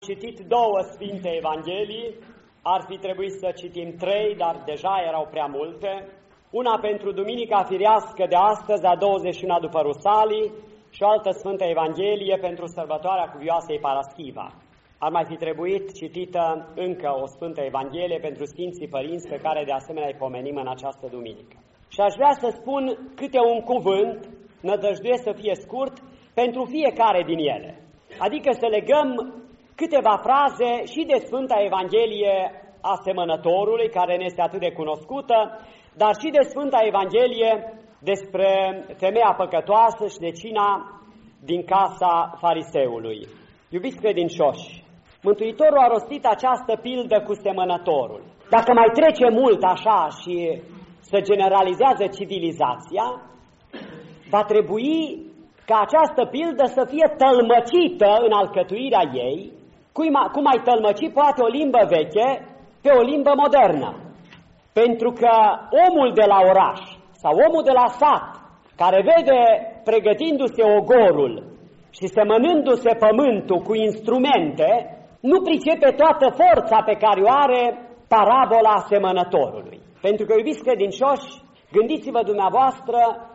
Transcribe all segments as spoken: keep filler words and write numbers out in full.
Citit două Sfinte Evanghelii, ar fi trebuit să citim trei, dar deja erau prea multe. Una pentru Duminica Firească de astăzi, a douăzeci și una după Rusalii, și o altă Sfântă Evanghelie pentru sărbătoarea Cuvioasei Paraschiva. Ar mai fi trebuit citită încă o Sfântă Evanghelie pentru Sfinții Părinți, pe care de asemenea îi pomenim în această duminică. Și aș vrea să spun câte un cuvânt, nădăjduiesc să fie scurt, pentru fiecare din ele. Adică să legăm câteva fraze și de Sfânta Evanghelie a Semănătorului, care ne este atât de cunoscută, dar și de Sfânta Evanghelie despre femeia păcătoasă și de cina din casa fariseului. Iubiți credincioși, Mântuitorul a rostit această pildă cu semănătorul. Dacă mai trece mult așa și se generalizează civilizația, va trebui ca această pildă să fie tălmăcită în alcătuirea ei, cum ai tălmăci poate o limbă veche pe o limbă modernă. Pentru că omul de la oraș sau omul de la sat, care vede pregătindu-se ogorul și semănându-se pământul cu instrumente, nu pricepe toată forța pe care o are parabola semănătorului. Pentru că, iubiți credincioși, gândiți-vă dumneavoastră,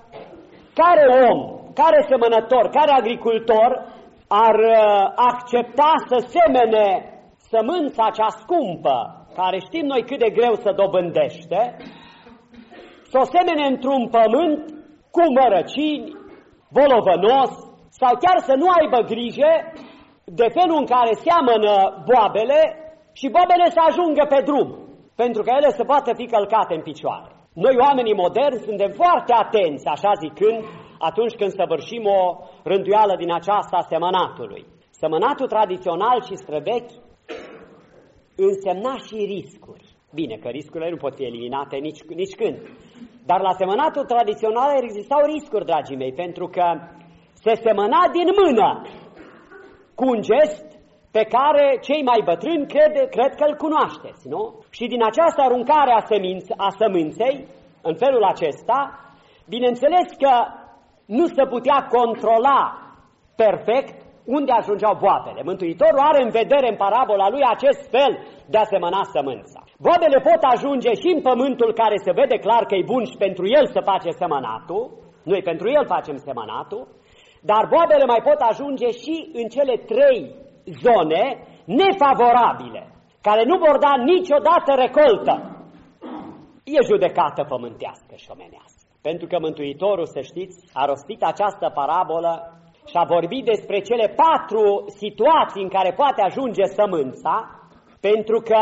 care om, care semănător, care agricultor ar accepta să semene sămânța cea scumpă, care știm noi cât de greu să dobândește, să o semene într-un pământ cu mărăcini, bolovănos, sau chiar să nu aibă grijă de felul în care seamănă boabele și boabele să ajungă pe drum, pentru că ele să poată fi călcate în picioare. Noi, oamenii moderni, suntem foarte atenți, așa zicând, atunci când săvârșim o rânduială din aceasta a semănatului. Semănatul tradițional și străvechi însemna și riscuri. Bine, că riscurile nu pot fi eliminate nici, nici când. Dar la semănatul tradițional existau riscuri, dragii mei, pentru că se semăna din mână, cu un gest pe care cei mai bătrâni cred, cred că îl cunoașteți, nu? Și din această aruncare a, seminț, a sămânței, în felul acesta, bineînțeles că nu se putea controla perfect unde ajungeau boabele. Mântuitorul are în vedere în parabola lui acest fel de a semăna sămânța. Boabele pot ajunge și în pământul care se vede clar că e bun și pentru el să face semănatul, noi pentru el facem semănatul, dar boabele mai pot ajunge și în cele trei zone nefavorabile, care nu vor da niciodată recoltă. E judecată pământească și omenească. Pentru că Mântuitorul, să știți, a rostit această parabolă și a vorbit despre cele patru situații în care poate ajunge sămânța, pentru că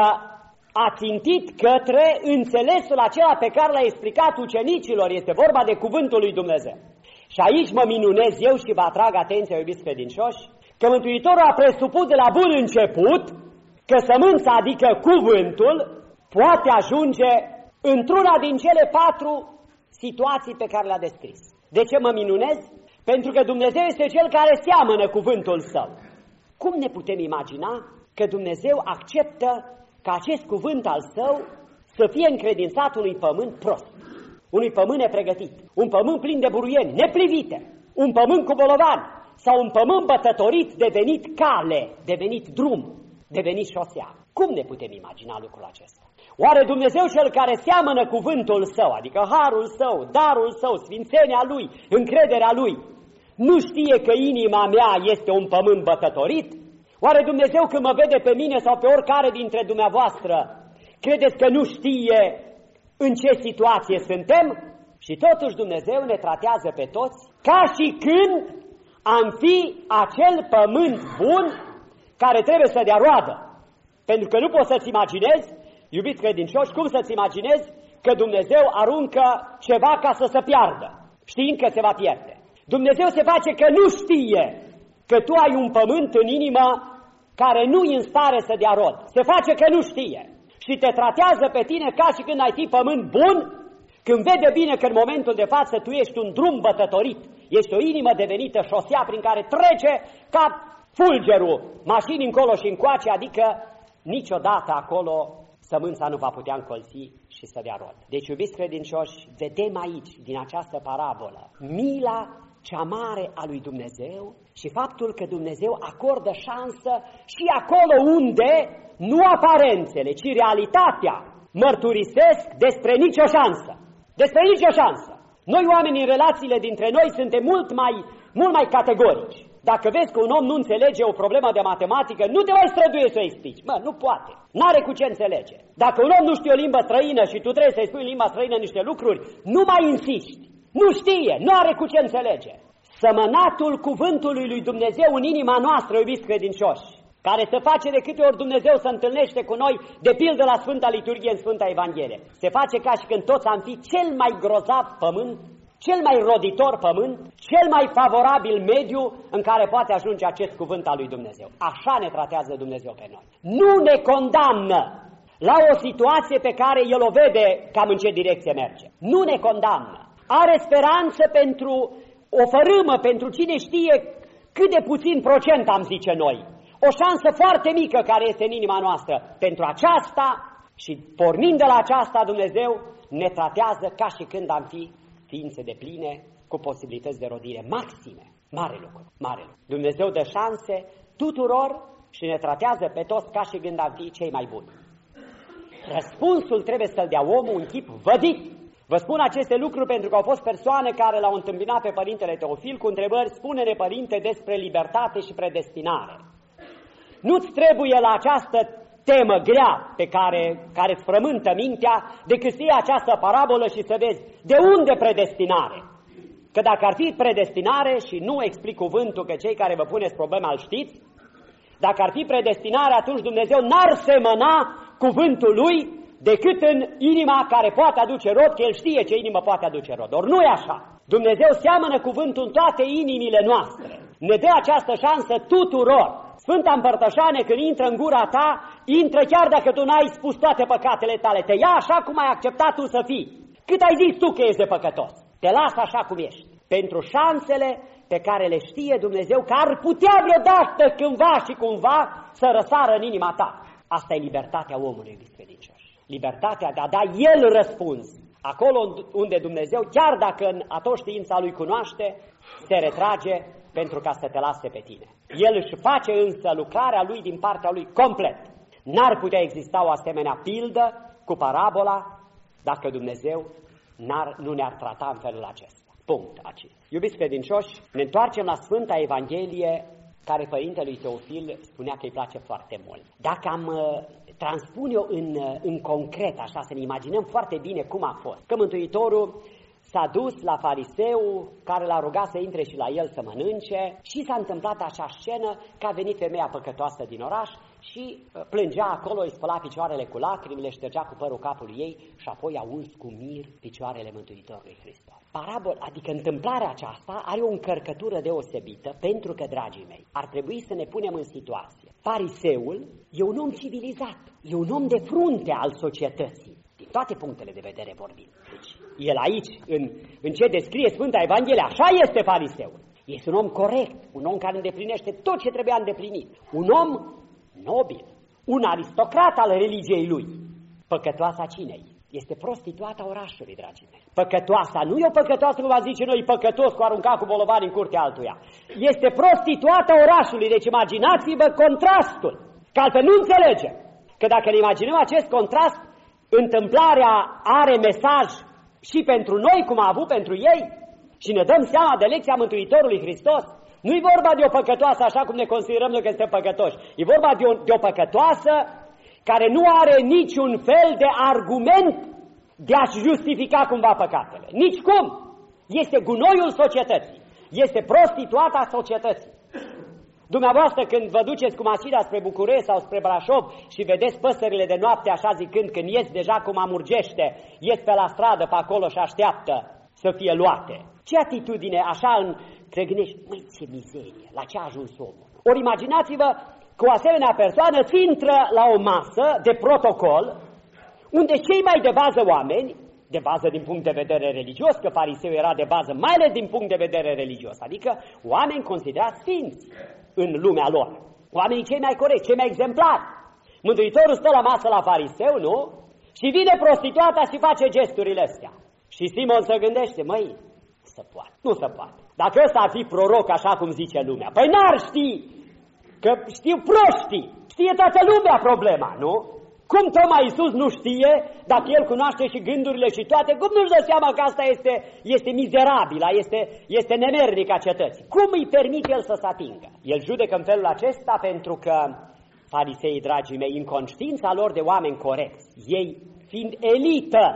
a țintit către înțelesul acela pe care l-a explicat ucenicilor. Este vorba de cuvântul lui Dumnezeu. Și aici mă minunez eu și vă atrag atenția, iubiți credincioși, că Mântuitorul a presupus de la bun început că sămânța, adică cuvântul, poate ajunge într-una din cele patru situații pe care le-a descris. De ce mă minunez? Pentru că Dumnezeu este Cel care seamănă cuvântul Său. Cum ne putem imagina că Dumnezeu acceptă ca acest cuvânt al Său să fie încredințat unui pământ prost, unui pământ nepregătit, un pământ plin de buruieni, neplivite, un pământ cu bolovani sau un pământ bătătorit, devenit cale, devenit drum, devenit șosea? Cum ne putem imagina lucrul acesta? Oare Dumnezeu Cel care seamănă cuvântul Său, adică harul Său, darul Său, sfințenia Lui, încrederea Lui, nu știe că inima mea este un pământ bătătorit? Oare Dumnezeu când mă vede pe mine sau pe oricare dintre dumneavoastră, credeți că nu știe în ce situație suntem? Și totuși Dumnezeu ne tratează pe toți ca și când am fi acel pământ bun care trebuie să dea roadă. Pentru că nu poți să-ți imaginezi, iubiți credincioși, cum să-ți imaginezi că Dumnezeu aruncă ceva ca să se piardă, știind că se va pierde. Dumnezeu se face că nu știe că tu ai un pământ în inimă care nu e în stare să dea rod. Se face că nu știe și te tratează pe tine ca și când ai fi pământ bun, când vede bine că în momentul de față tu ești un drum bătătorit, ești o inimă devenită șosea prin care trece ca fulgerul mașini încolo și încoace, adică niciodată acolo sămânța nu va putea încolți și să dea rod. Deci, iubiți credincioși, vedem aici, din această parabolă, mila cea mare a lui Dumnezeu și faptul că Dumnezeu acordă șansă și acolo unde nu aparențele, ci realitatea mărturisesc despre nicio șansă. Despre nicio șansă. Noi oamenii în relațiile dintre noi suntem mult mai, mult mai categorici. Dacă vezi că un om nu înțelege o problemă de matematică, nu te mai străduie să o explici. Mă, nu poate. N-are cu ce înțelege. Dacă un om nu știe o limbă străină și tu trebuie să-i spui în limba străină niște lucruri, nu mai insisti. Nu știe, nu are cu ce înțelege. Sămănatul cuvântului lui Dumnezeu în inima noastră, iubiți credincioși, care se face de câte ori Dumnezeu se întâlnește cu noi, de pildă la Sfânta Liturghie, în Sfânta Evanghelie. Se face ca și când toți am fi cel mai grozav pământ, cel mai roditor pământ, cel mai favorabil mediu în care poate ajunge acest cuvânt al lui Dumnezeu. Așa ne tratează Dumnezeu pe noi. Nu ne condamnă la o situație pe care El o vede cam în ce direcție merge. Nu ne condamnă. Are speranță pentru o fărâmă, pentru cine știe cât de puțin procent, am zice noi. O șansă foarte mică care este în inima noastră. Pentru aceasta și pornind de la aceasta, Dumnezeu ne tratează ca și când am fi ființe de pline cu posibilități de rodire maxime. Mare lucru, mare lucru. Dumnezeu dă șanse tuturor și ne tratează pe toți ca și când am fi cei mai buni. Răspunsul trebuie să-l dea omul în chip vădit. Vă spun aceste lucruri pentru că au fost persoane care l-au întâmpinat pe Părintele Teofil cu întrebări: spune-ne, Părinte, despre libertate și predestinare. Nu-ți trebuie la această temă grea pe care, care îți frământă mintea decât să iei această parabolă și să vezi de unde predestinare. Că dacă ar fi predestinare, și nu explic cuvântul că cei care vă puneți problema îl știți, dacă ar fi predestinare, atunci Dumnezeu n-ar semăna cuvântul lui decât în inima care poate aduce rod, că El știe ce inimă poate aduce rod. Ori nu e așa. Dumnezeu seamănă cuvântul în toate inimile noastre. Ne dă această șansă tuturor. Sfânta Împărtășanie, când intră în gura ta, intră chiar dacă tu n-ai spus toate păcatele tale. Te ia așa cum ai acceptat tu să fii. Cât ai zis tu că ești de păcătos. Te lasă așa cum ești. Pentru șansele pe care le știe Dumnezeu că ar putea vreodată cândva și cumva să răsară în inima ta. Asta e libertatea omului, iubiți credincioși. Libertatea de a da El răspuns. Acolo unde Dumnezeu, chiar dacă în atunci știința Lui cunoaște, se retrage pentru ca să te lase pe tine. El își face însă lucrarea Lui din partea Lui complet. N-ar putea exista o asemenea pildă cu parabola dacă Dumnezeu n-ar, nu ne-ar trata în felul acesta. Punct. Aici. Iubiți credincioși, ne întoarcem la Sfânta Evanghelie, care Părintelui Teofil spunea că îi place foarte mult. Dacă am uh, transpun eu în, uh, în concret, așa, să ne imaginăm foarte bine cum a fost. Că Mântuitorul s-a dus la fariseu care l-a rugat să intre și la el să mănânce și s-a întâmplat așa scenă că a venit femeia păcătoasă din oraș și plângea acolo, îi spăla picioarele cu lacrimi, le ștergea cu părul capului ei și apoi a uns cu mir picioarele Mântuitorului Hristos. Parabol, adică întâmplarea aceasta are o încărcătură deosebită pentru că, dragii mei, ar trebui să ne punem în situație. Fariseul e un om civilizat, e un om de frunte al societății. Din toate punctele de vedere vorbim. Deci, el aici, în, în ce descrie Sfânta Evanghelie, așa este fariseul. Este un om corect, un om care îndeplinește tot ce trebuia îndeplinit. Un om nobil, un aristocrat al religiei lui. Păcătoasa cinei? Este prostituata orașului, dragii mei. Păcătoasa nu e o păcătoasă, cum va zice noi, păcătos cu aruncat cu bolovani în curtea altuia. Este prostituata orașului, deci imaginați-vă contrastul. Că altfel nu înțelegem. Că dacă ne imaginăm acest contrast, întâmplarea are mesaj și pentru noi, cum a avut pentru ei, și ne dăm seama de lecția Mântuitorului Hristos. Nu-i vorba de o păcătoasă așa cum ne considerăm noi că suntem păcătoși. E vorba de o, de o păcătoasă care nu are niciun fel de argument de a-și justifica cumva păcatele. Nici cum! Este gunoiul societății. Este prostituata societății. Dumneavoastră, când vă duceți cu mașina spre București sau spre Brașov și vedeți păsările de noapte așa zicând, când ies deja cum amurgește, ies pe la stradă pe acolo și așteaptă să fie luate. Ce atitudine așa în... te gândești, măi, ce mizerie, la ce a ajuns omul? Ori imaginați-vă că o asemenea persoană îți intră la o masă de protocol, unde cei mai de bază oameni, de bază din punct de vedere religios, că fariseu era de bază mai ales din punct de vedere religios, adică oameni considerați sfinți în lumea lor, oamenii cei mai corecți, cei mai exemplari. Mântuitorul stă la masă la fariseu, nu? Și vine prostituata și face gesturile astea. Și Simon se gândește, măi, nu se poate, nu se poate. Dacă ăsta ar fi proroc, așa cum zice lumea, păi n-ar ști, că știu proștii, știe toată lumea problema, nu? Cum tocmai Iisus nu știe, dacă El cunoaște și gândurile și toate, cum nu-și dă seama că asta este, este mizerabilă, este, este nemernica cetății? Cum îi permite El să se atingă? El judecă în felul acesta pentru că fariseii, dragii mei, în conștiința lor de oameni corecți, ei fiind elită,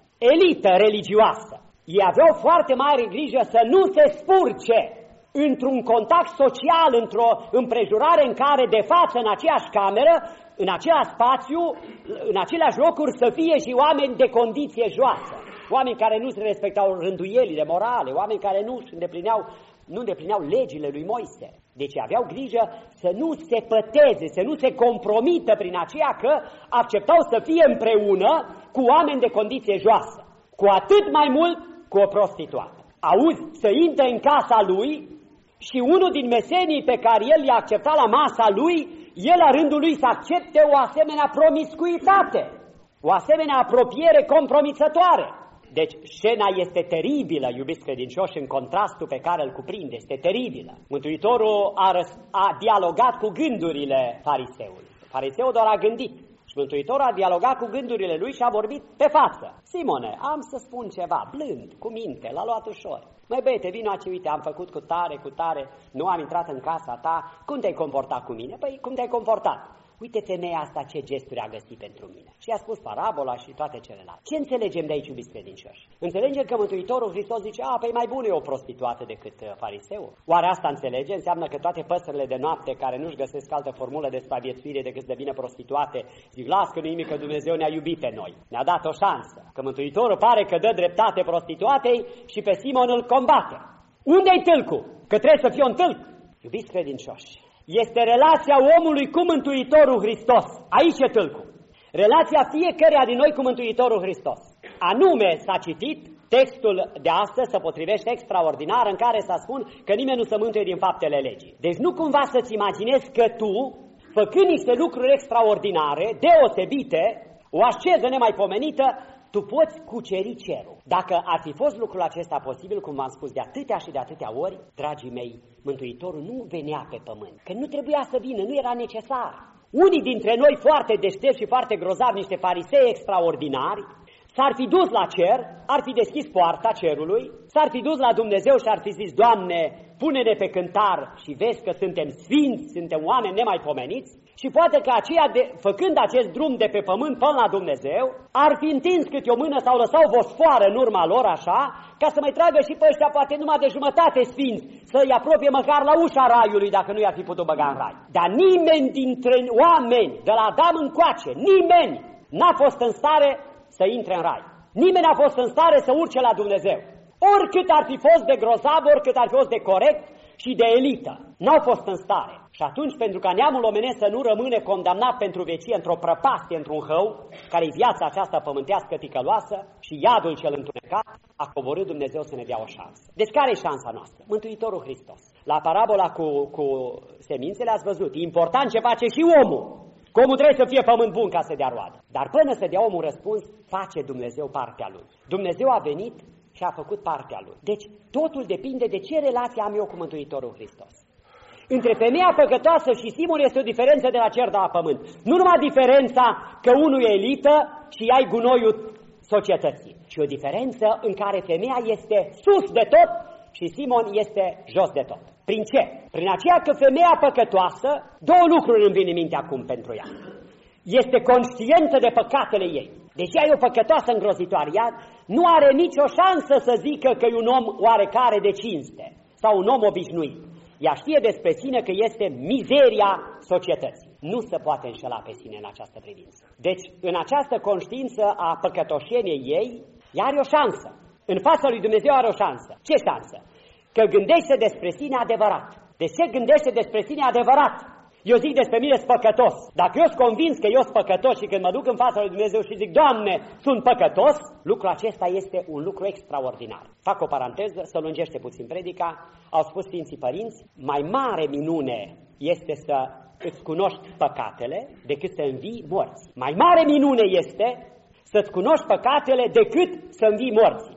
elită religioasă, ei aveau foarte mare grijă să nu se spurce într-un contact social, într-o împrejurare în care de față, în aceeași cameră, în același spațiu, în aceleași locuri să fie și oameni de condiție joasă, oameni care nu se respectau rânduielile morale, oameni care nu îndeplineau, nu îndeplineau legile lui Moise. Deci aveau grijă să nu se păteze, să nu se compromită prin aceea că acceptau să fie împreună cu oameni de condiție joasă, cu atât mai mult cu o prostituată. Auzi, să intre în casa lui și unul din mesenii pe care el i-a acceptat la masa lui, el la rândul lui să accepte o asemenea promiscuitate, o asemenea apropiere compromițătoare. Deci scena este teribilă, iubiți credincioși, în contrastul pe care îl cuprinde, este teribilă. Mântuitorul a, răs- a dialogat cu gândurile fariseului. Fariseul doar a gândit. Și Mântuitorul a dialogat cu gândurile lui și a vorbit pe față. Simone, am să spun ceva, blând, cu minte, l-a luat ușor. Măi băiete, vino aici, uite, am făcut cu tare, cu tare, nu am intrat în casa ta, cum te-ai comportat cu mine? Păi, cum te-ai comportat? Uite femeia asta ce gesturi a găsit pentru mine. Și a spus parabola și toate celelalte. Ce înțelegem de aici, iubiți credincioși? Înțelegem că Mântuitorul Hristos zice, a, păi mai bună e o prostituată decât fariseul. Oare asta înțelege? Înseamnă că toate păsările de noapte care nu-și găsesc altă formulă de supraviețuire decât să devină prostituate, zic, las că nu-i nimic, că Dumnezeu ne-a iubit pe noi. Ne-a dat o șansă. Că Mântuitorul pare că dă dreptate prostituatei și pe Simon îl combate. Unde-i tâlcul? Că trebuie să fie un tâlc. Iubiți credincioși, este relația omului cu Mântuitorul Hristos. Aici e tâlcul. Relația fiecăreia din noi cu Mântuitorul Hristos. Anume s-a citit textul de astăzi, se potrivește extraordinar, în care s-a spus că nimeni nu se mântuie din faptele legii. Deci nu cumva să-ți imaginezi că tu, făcând niște lucruri extraordinare, deosebite, o asceză nemaipomenită, tu poți cuceri cerul. Dacă ar fi fost lucrul acesta posibil, cum v-am spus de atâtea și de atâtea ori, dragii mei, Mântuitorul nu venea pe pământ, că nu trebuia să vină, nu era necesar. Unii dintre noi foarte deștepți și foarte grozavi, niște farisei extraordinari, s-ar fi dus la cer, ar fi deschis poarta cerului, s-ar fi dus la Dumnezeu și ar fi zis, Doamne, pune-ne pe cântar și vezi că suntem sfinți, suntem oameni nemaipomeniți. Și poate că aceia, de, făcând acest drum de pe pământ până la Dumnezeu, ar fi întins câte o mână sau lăsau o sfoară în urma lor așa, ca să mai tragă și pe ăștia poate numai de jumătate sfinți, să-i apropie măcar la ușa raiului dacă nu i-ar fi putut băga în rai. Dar nimeni dintre oameni, de la Adam încoace, nimeni n-a fost în stare să intre în rai. Nimeni n-a fost în stare să urce la Dumnezeu. Oricât ar fi fost de grozav, oricât ar fi fost de corect și de elită, n-au fost în stare. Și atunci, pentru ca neamul omenesc să nu rămâne condamnat pentru vecie într-o prăpastie, într-un hău, care-i viața aceasta pământească ticăloasă și iadul cel întunecat, a coborât Dumnezeu să ne dea o șansă. Deci care e șansa noastră? Mântuitorul Hristos. La parabola cu, cu semințele ați văzut, e important ce face și omul. Că omul trebuie să fie pământ bun ca să dea roadă. Dar până să dea omul răspuns, face Dumnezeu partea lui. Dumnezeu a venit și a făcut partea lui. Deci totul depinde de ce relație am eu cu Mântuitorul Hristos. Între femeia păcătoasă și Simon este o diferență de la cer de la pământ. Nu numai diferența că unul e elită și ai gunoiul societății, ci o diferență în care femeia este sus de tot și Simon este jos de tot. Prin ce? Prin aceea că femeia păcătoasă, două lucruri îmi vin în minte acum pentru ea. Este conștientă de păcatele ei. Deși ea e o păcătoasă îngrozitoare, ea nu are nicio șansă să zică că e un om oarecare de cinste sau un om obișnuit. Ea știe despre sine că este mizeria societății. Nu se poate înșela pe sine în această privință. Deci, în această conștiință a păcătoșeniei ei, ea are o șansă. În fața lui Dumnezeu are o șansă. Ce șansă? Că gândește despre sine adevărat. De ce gândește despre sine adevărat? Eu zic despre mine sunt păcătos. Dacă eu sunt convins că eu sunt păcătos și când mă duc în fața lui Dumnezeu și zic, Doamne, sunt păcătos, lucrul acesta este un lucru extraordinar. Fac o paranteză, să lungește puțin predica. Au spus Sfinții Părinți, mai mare minune este să îți cunoști păcatele decât să învii morți. Mai mare minune este să-ți cunoști păcatele decât să învii morții.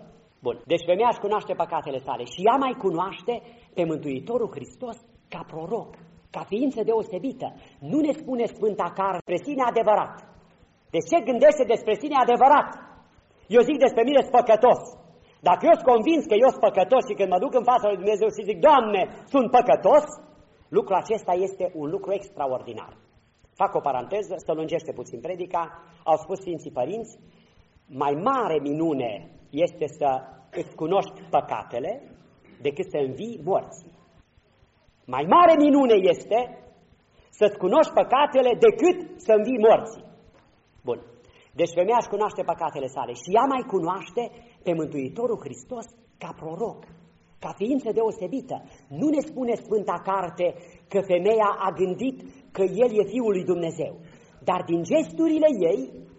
Bun, deci femeia își cunoaște păcatele sale și ea mai cunoaște pe Mântuitorul Hristos ca proroc, ca ființă deosebită. Nu ne spune Sfânta Carte despre sine adevărat. Deci ce gândește despre sine adevărat? Eu zic despre mine spăcătos. Dacă eu sunt convins că eu sunt păcătos și când mă duc în fața lui Dumnezeu și zic, Doamne, sunt păcătos, lucrul acesta este un lucru extraordinar. Fac o paranteză, să lungește puțin predica, au spus Sfinții Părinți, mai mare minune este să îți cunoști păcatele decât să învii morții. Mai mare minune este să-ți cunoști păcatele decât să învii morții. Bun. Deci femeia își cunoaște păcatele sale și ea mai cunoaște pe Mântuitorul Hristos ca proroc, ca ființă deosebită. Nu ne spune Sfânta Carte că femeia a gândit că El e Fiul lui Dumnezeu, dar din gesturile ei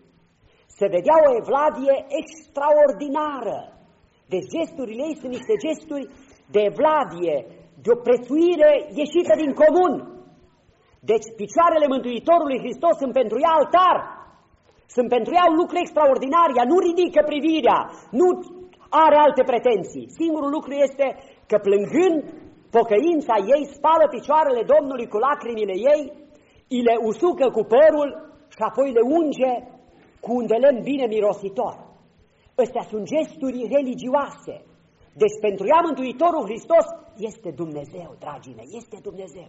se vedea o evlavie extraordinară. Deci gesturile ei sunt niște gesturi de evlavie, de o prețuire ieșită din comun. Deci picioarele Mântuitorului Hristos sunt pentru ea altar, sunt pentru ea un lucru extraordinar, ea nu ridică privirea, nu are alte pretenții. Singurul lucru este că plângând pocăința ei, spală picioarele Domnului cu lacrimile ei, îi le usucă cu părul și apoi le unge cu un de lemn bine mirositor. Astea sunt gesturi religioase. Deci pentru ea Mântuitorul Hristos este Dumnezeu, dragii mei, este Dumnezeu.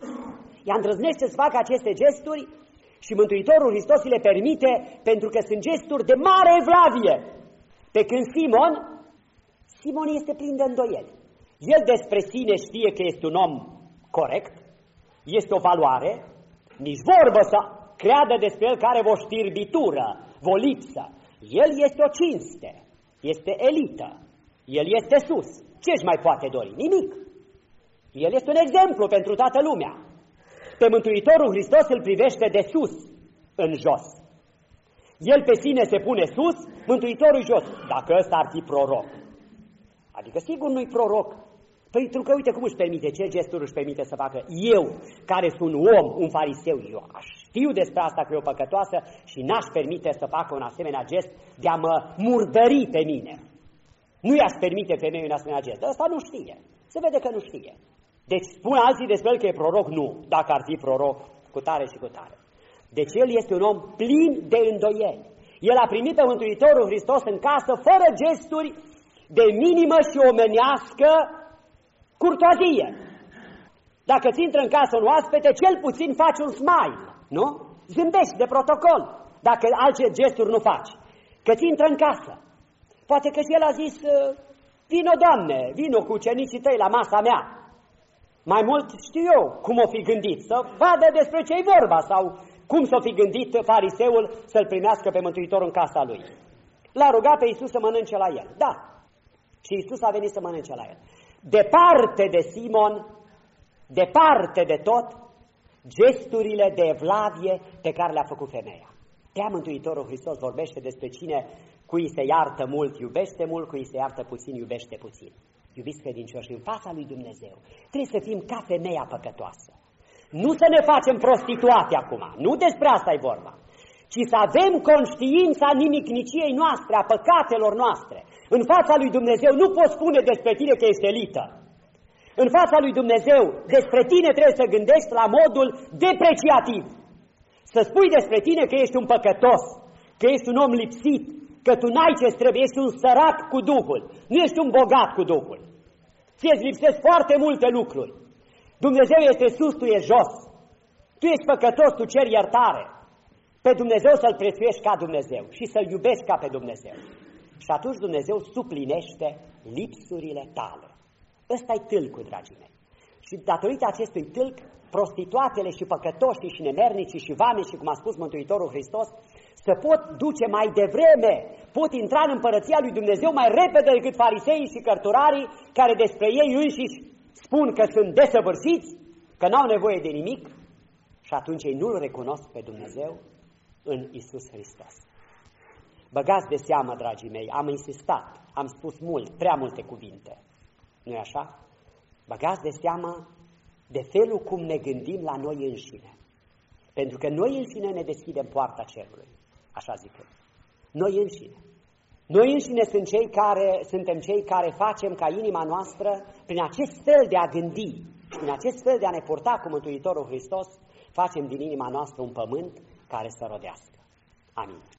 Ea îndrăznește să facă aceste gesturi și Mântuitorul Hristos îi le permite pentru că sunt gesturi de mare evlavie. Pe când Simon, Simon este plin de îndoieli. El despre sine știe că este un om corect, este o valoare, nici vorbă să creadă despre el că are o știrbitură, o lipsă. El este o cinste, este elită, el este sus. Ce-și mai poate dori? Nimic. El este un exemplu pentru toată lumea. Pe Mântuitorul Hristos îl privește de sus în jos. El pe sine se pune sus, Mântuitorul jos. Dacă ăsta ar fi proroc. Adică sigur nu-i proroc. Pentru că uite cum își permite, ce gesturi își permite să facă. Eu, care sunt un om, un fariseu, eu știu despre asta că e o păcătoasă și n-aș permite să facă un asemenea gest de a mă murdări pe mine. Nu i-aș permite femeii un asemenea gest. Ăsta nu știe. Se vede că nu știe. Deci spun alții despre el că e proroc? Nu. Dacă ar fi proroc, cu tare și cu tare. Deci el este un om plin de îndoieli. El a primit pe Mântuitorul Hristos în casă fără gesturi de minimă și omenească curtoazie. Dacă ți intră în casă un oaspete, cel puțin faci un smile, nu? Zâmbești de protocol, dacă alte gesturi nu faci. Că ți intră în casă. Poate că și el a zis, vino, Doamne, vino cu ucenicii tăi la masa mea. Mai mult știu eu cum o fi gândit, să vadă despre ce-i vorba sau cum s-o fi gândit fariseul să-l primească pe Mântuitor în casa lui. L-a rugat pe Iisus să mănânce la el. Da. Și Iisus a venit să mănânce la el. Departe de Simon, departe de tot, gesturile de evlavie pe care le-a făcut femeia. Tea Mântuitorul Hristos vorbește despre cine cui se iartă mult, iubește mult, cui se iartă puțin, iubește puțin. Iubiți credincioși, în fața lui Dumnezeu trebuie să fim ca femeia păcătoasă. Nu să ne facem prostituate acum, nu despre asta e vorba, ci să avem conștiința nimicniciei noastre, a păcatelor noastre. În fața lui Dumnezeu nu poți spune despre tine că ești elită. În fața lui Dumnezeu despre tine trebuie să gândești la modul depreciativ. Să spui despre tine că ești un păcătos, că ești un om lipsit, că tu n-ai ce-ți trebuie, ești un sărac cu Duhul, nu ești un bogat cu Duhul. Ție-ți lipsesc foarte multe lucruri. Dumnezeu este sus, tu ești jos. Tu ești păcătos, tu ceri iertare. Pe Dumnezeu să-L prețuiești ca Dumnezeu și să-L iubești ca pe Dumnezeu. Și atunci Dumnezeu suplinește lipsurile tale. Ăsta-i tâlcul, dragii mei. Și datorită acestui tâlc, prostituatele și păcătoșii și nemernicii și vameșii, cum a spus Mântuitorul Hristos, se pot duce mai devreme, pot intra în împărăția lui Dumnezeu mai repede decât fariseii și cărturarii, care despre ei înșiși spun că sunt desăvârșiți, că n-au nevoie de nimic, și atunci ei nu-L recunosc pe Dumnezeu în Iisus Hristos. Băgați de seamă, dragii mei, am insistat, am spus mult, prea multe cuvinte, nu-i așa? Băgați de seamă de felul cum ne gândim la noi înșine. Pentru că noi înșine ne deschidem poarta cerului, așa zic eu. Noi înșine. Noi înșine sunt cei care, suntem cei care facem ca inima noastră, prin acest fel de a gândi și prin acest fel de a ne purta cu Mântuitorul Hristos, facem din inima noastră un pământ care să rodească. Amin.